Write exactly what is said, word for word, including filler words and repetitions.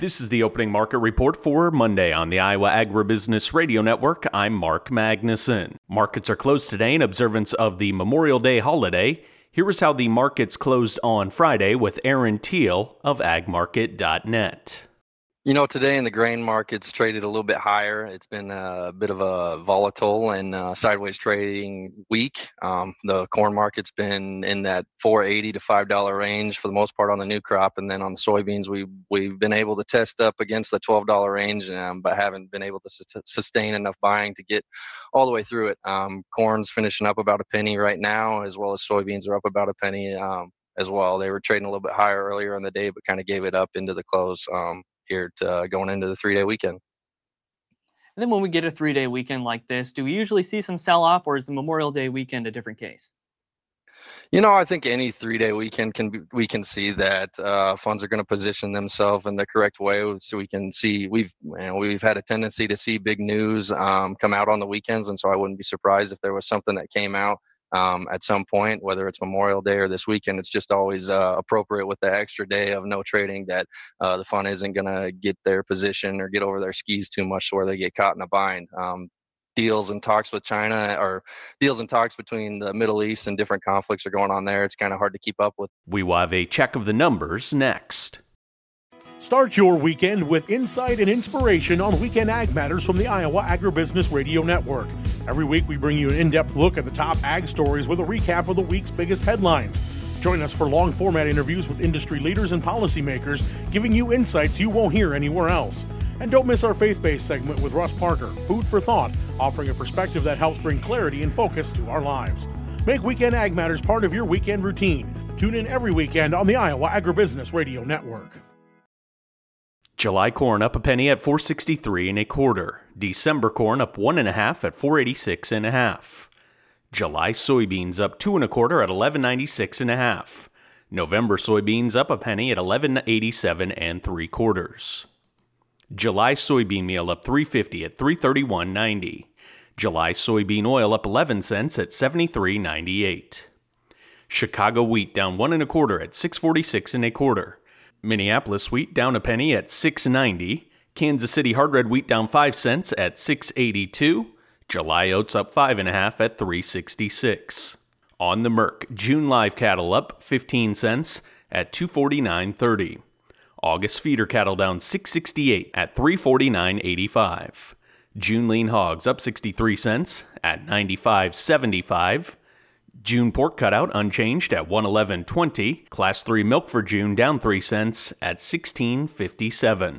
This is the opening market report for Monday on the Iowa Agribusiness Radio Network. I'm Mark Magnuson. Markets are closed today in observance of the Memorial Day holiday. Here is how the markets closed on Friday with Aaron Teal of ag market dot net. You know, today in the grain markets traded a little bit higher. It's been a bit of a volatile and uh, sideways trading week. Um, the corn market's been in that four eighty to five dollar range for the most part on the new crop, and then on the soybeans, we we've been able to test up against the twelve dollar range, um, but haven't been able to su- sustain enough buying to get all the way through it. Um, corn's finishing up about a penny right now, as well as soybeans are up about a penny um, as well. They were trading a little bit higher earlier in the day, but kind of gave it up into the close. Um, here to, uh, going into the three-day weekend. And then when we get a three-day weekend like this, do we usually see some sell-off, or is the Memorial Day weekend a different case? You know, I think any three-day weekend can be, we can see that uh, funds are going to position themselves in the correct way. So we can see we've you know, we've had a tendency to see big news um, come out on the weekends, and so I wouldn't be surprised if there was something that came out Um, at some point, whether it's Memorial Day or this weekend. It's just always uh, appropriate with the extra day of no trading that uh, the fund isn't going to get their position or get over their skis too much to where they get caught in a bind. Um, deals and talks with China or deals and talks between the Middle East and different conflicts are going on there. It's kind of hard to keep up with. We will have a check of the numbers next. Start your weekend with insight and inspiration on Weekend Ag Matters from the Iowa Agribusiness Radio Network. Every week we bring you an in-depth look at the top ag stories with a recap of the week's biggest headlines. Join us for long-format interviews with industry leaders and policymakers, giving you insights you won't hear anywhere else. And don't miss our faith-based segment with Russ Parker, Food for Thought, offering a perspective that helps bring clarity and focus to our lives. Make Weekend Ag Matters part of your weekend routine. Tune in every weekend on the Iowa Agribusiness Radio Network. July corn up a penny at four sixty-three and a quarter. December corn up one and a half at four eighty-six and a half. July soybeans up two and a quarter at eleven ninety-six and a half. November soybeans up a penny at eleven eighty-seven and three quarters. July soybean meal up three fifty at three thirty-one ninety. July soybean oil up eleven cents at seventy-three ninety-eight. Chicago wheat down one and a quarter at six forty-six and a quarter. Minneapolis wheat down a penny at six ninety. Kansas City hard red wheat down five cents at six eighty-two. July oats up five and a half at three sixty-six. On the Merc, June live cattle up fifteen cents at two forty-nine thirty. August feeder cattle down six sixty-eight at three forty-nine eighty-five. June lean hogs up sixty-three cents at ninety-five seventy-five. June pork cutout unchanged at one eleven twenty. Class three milk for June down three cents at sixteen fifty-seven.